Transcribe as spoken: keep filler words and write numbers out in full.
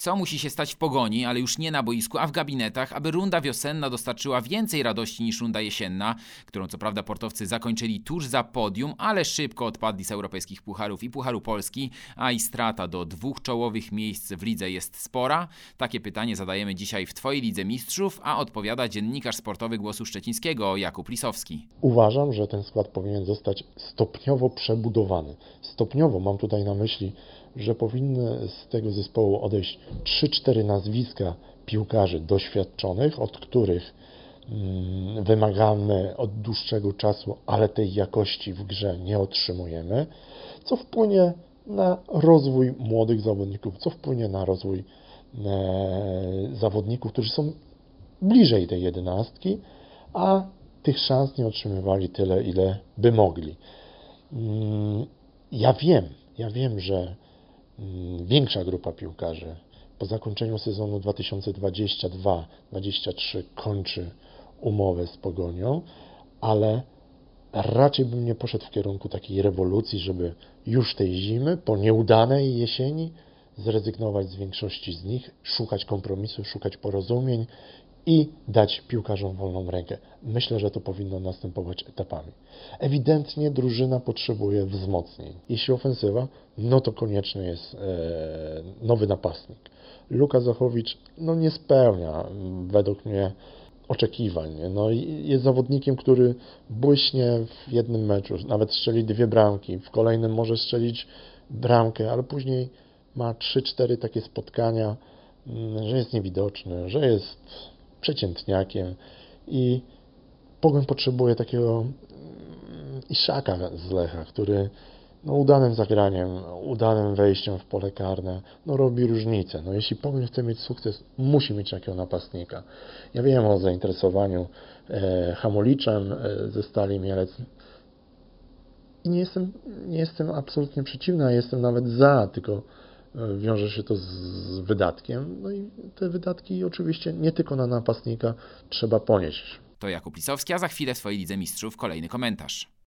Co musi się stać w Pogoni, ale już nie na boisku, a w gabinetach, aby runda wiosenna dostarczyła więcej radości niż runda jesienna, którą co prawda portowcy zakończyli tuż za podium, ale szybko odpadli z europejskich pucharów i Pucharu Polski, a i strata do dwóch czołowych miejsc w lidze jest spora? Takie pytanie zadajemy dzisiaj w Twojej Lidze Mistrzów, a odpowiada dziennikarz sportowy Głosu Szczecińskiego Jakub Lisowski. Uważam, że ten skład powinien zostać stopniowo przebudowany. Stopniowo mam tutaj na myśli, że powinny z tego zespołu odejść trzy cztery nazwiska piłkarzy doświadczonych, od których mm, wymagamy od dłuższego czasu, ale tej jakości w grze nie otrzymujemy, co wpłynie na rozwój młodych zawodników, co wpłynie na rozwój e, zawodników, którzy są bliżej tej jedenastki, a tych szans nie otrzymywali tyle, ile by mogli. Mm, ja wiem, ja wiem, że większa grupa piłkarzy po zakończeniu sezonu dwa tysiące dwudziestego drugiego dwudziestego trzeciego kończy umowę z Pogonią, ale raczej bym nie poszedł w kierunku takiej rewolucji, żeby już tej zimy, po nieudanej jesieni, zrezygnować z większości z nich, szukać kompromisu, szukać porozumień i dać piłkarzom wolną rękę. Myślę, że to powinno następować etapami. Ewidentnie drużyna potrzebuje wzmocnień. Jeśli ofensywa, no to konieczny jest e, nowy napastnik. Luka Zachowicz no nie spełnia według mnie oczekiwań. No, jest zawodnikiem, który błyśnie w jednym meczu, nawet strzeli dwie bramki, w kolejnym może strzelić bramkę, ale później ma trzy cztery takie spotkania, że jest niewidoczny, że jest przeciętniakiem i Pogoń potrzebuje takiego Iszaka z Lecha, który no, udanym zagraniem, udanym wejściem w pole karne no, robi różnicę. No, jeśli Pogoń chce mieć sukces, musi mieć takiego napastnika. Ja wiem o zainteresowaniu e, Hamoliczem e, ze Stali Mielec i nie jestem, nie jestem absolutnie przeciwny, a jestem nawet za, tylko wiąże się to z wydatkiem. No i te wydatki oczywiście nie tylko na napastnika trzeba ponieść. To Jakub Lisowski, a za chwilę w swojej Lidze Mistrzów kolejny komentarz.